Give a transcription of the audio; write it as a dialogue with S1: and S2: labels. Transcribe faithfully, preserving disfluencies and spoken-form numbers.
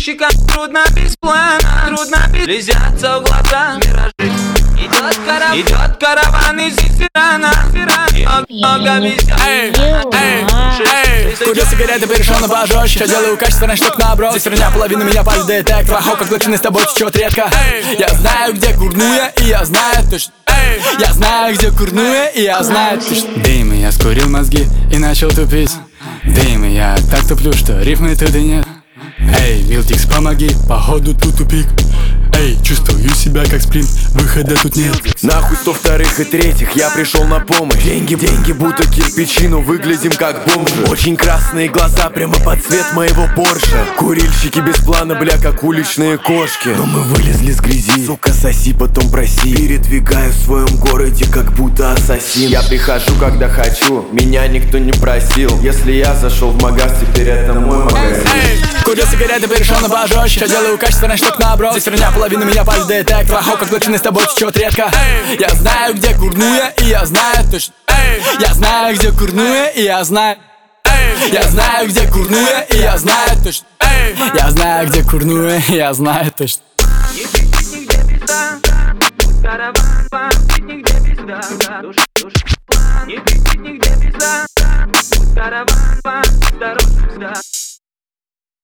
S1: щекам трудно без плана, трудно без... Слезятся в глаза миражи. Идет караван, идет караван из Ирана. Много везет.
S2: Эй, эй, эй. Курил сигареты, перешел на пожестче. Что делаю качественно, штук наброс. Здесь херня, половина меня палит детектор. Охо, как лучше с тобой течет редко. Я знаю, где курную, и я знаю точно. Я знаю, где курную, и я знаю точно. Дым, и я скурил мозги и начал тупить. Дым, и я так туплю, что рифмы тут и нет. Эй, Вилтикс, помоги, походу тут тупик. Эй, чувствую себя как спринт, выхода тут нет.
S3: Нахуй сто вторых и третьих, я пришел на помощь. Деньги, деньги будто кирпичи, но выглядим как бомжи. Очень красные глаза, прямо под цвет моего Порше. Курильщики без плана, бля, как уличные кошки. Но мы вылезли с грязи, сука, соси, потом проси. Передвигаю в своем городе, как будто ассасин. Я прихожу, когда хочу, меня никто не просил. Если я зашел в магаз, теперь это мой магазин.
S2: Курил сигареты, перешел на пожестче. Что делаю качественно, штук наброс. Здесь херня, половина меня палит детектор. Охо, как лучше с тобой течет редко. Я знаю, где курную, и я знаю точно. Я знаю, где курную, и я знаю. Я знаю, где курную, и я знаю точно. Я знаю, где курную, и я знаю точно.
S1: Нигде пизда, караван, нигде пизда, душ, душ, план. Нигде пизда, караван, дорога,